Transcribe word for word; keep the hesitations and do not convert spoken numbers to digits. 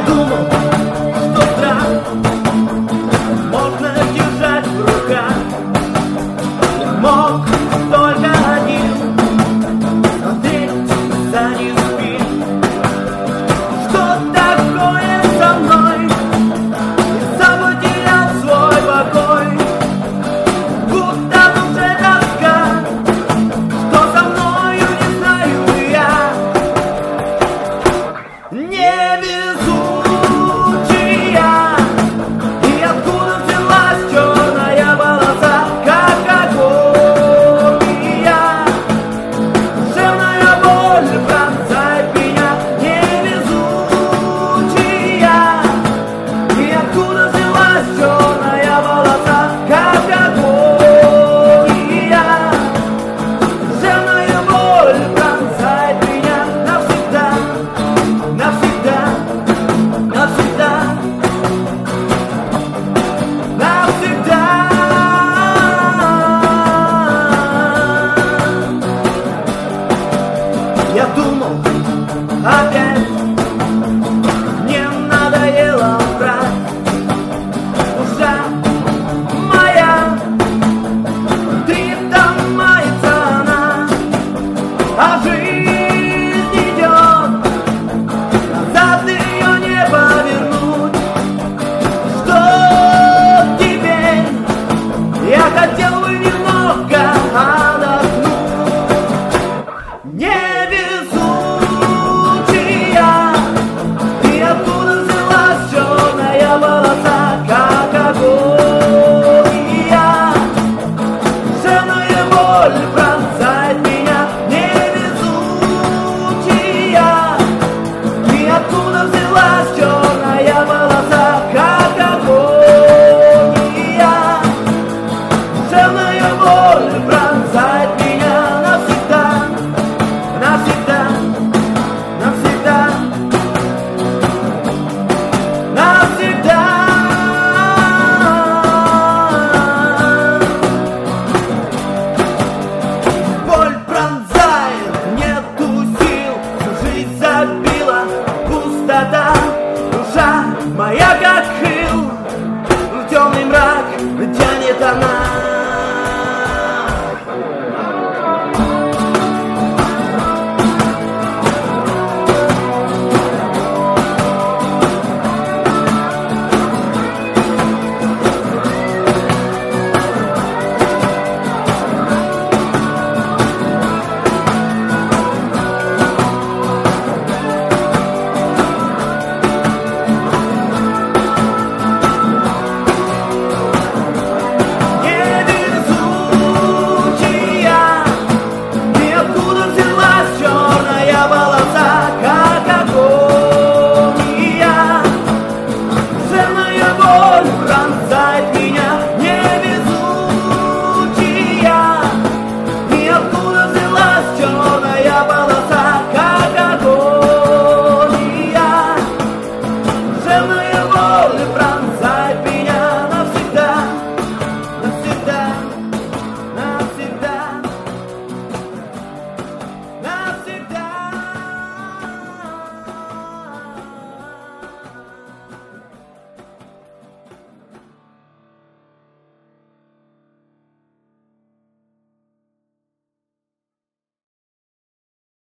думал, что страх можно держать в руках. Я мог только один смотреть за ним спин. Что такое со мной? Я сам потерял свой покой. Будто в душе тоска, что со мною не знаю я. Невезучая, и откуда взялась черная полоса, как огонь. Душевная боль пронзает меня. Невезучая, и откуда взялась черная полоса, как огонь. Душевная боль пронзает меня навсегда, навсегда, навсегда, навсегда. Я думал опять